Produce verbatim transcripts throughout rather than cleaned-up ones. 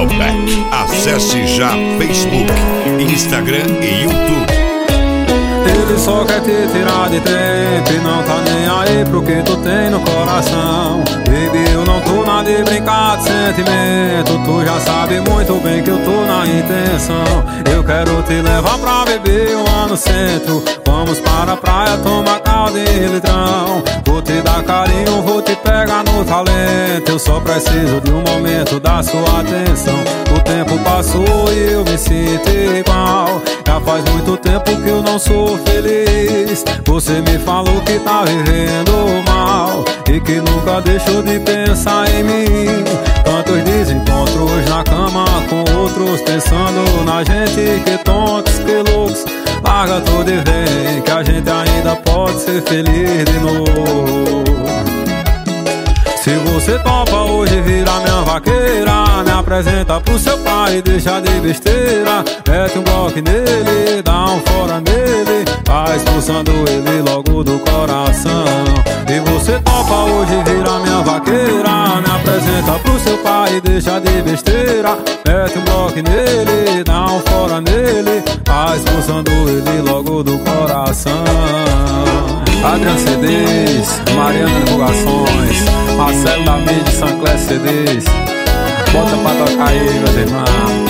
Malbec. Acesse já Facebook, Instagram e YouTube. Ele só quer te tirar de tempo e não tá nem aí pro que tu tem no coração. Baby, eu não tô na de brincar de sentimento. Tu já sabe muito bem que eu tô na intenção. Eu quero te levar pra beber lá no centro. Vamos para a praia, tomar caldo e litrão. Vou te dar carinho, vou te pegar no talento. Eu só preciso de um momento da sua atenção. O tempo passou e eu me sinto igual. Já faz muito tempo que eu não sou feliz. Você me falou que tá vivendo mal e que nunca deixou de pensar em mim. Tantos desencontros na cama com outros, pensando na gente. Que tontos, que loucos. Larga tudo e vem, que a gente ainda pode ser feliz de novo. Se você topa hoje virar minha vaqueira, me apresenta pro seu pai e deixa de besteira. Mete um bloco nele, dá um fora nele, vai expulsando ele logo do coração. E você topa hoje virar minha vaqueira, me apresenta pro seu pai e deixa de besteira. Mete um bloco nele, dá um fora nele, vai expulsando ele logo do coração. Adriano C Ds, Mariana Divulgações, Marcelo da Mídia, Sancler C Ds. Bota pra tocar aí, meus irmãos.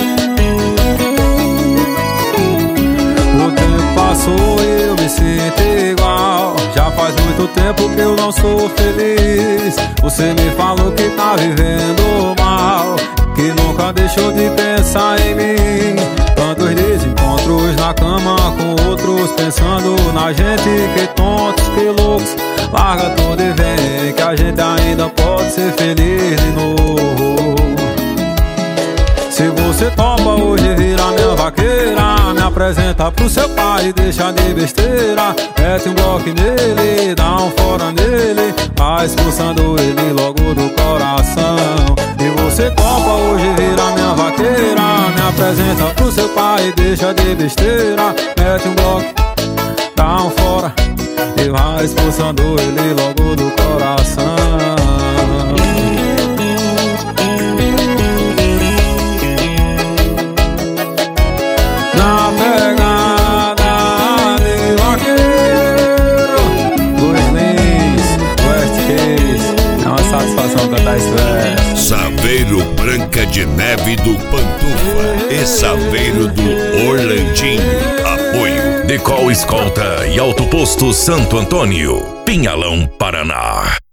O tempo passou e eu me sinto igual. Já faz muito tempo que eu não sou feliz. Você me falou que tá vivendo mal, que nunca deixou de pensar em mim. Tantos desencontros na cama com outros, pensando na gente. Que tontos, que loucos. Larga tudo e vem, que a gente ainda pode ser feliz de novo. Se você topa hoje virar minha vaqueira, me apresenta pro seu pai e deixa de besteira. Mete um bloco nele, dá um fora nele, vai expulsando ele logo do coração. E você topa hoje virar minha vaqueira, me apresenta pro seu pai e deixa de besteira. Mete um bloco, dá um fora e vai expulsando ele logo do coração. Na pegada de vaqueiro, Luiz Lins, West Case, é uma satisfação cantar esse verso. Saveiro Branca de Neve do Pantufa e Saveiro do Orlandinho. Apoio Decol Escolta e Autoposto Santo Antônio, Pinhalão, Paraná.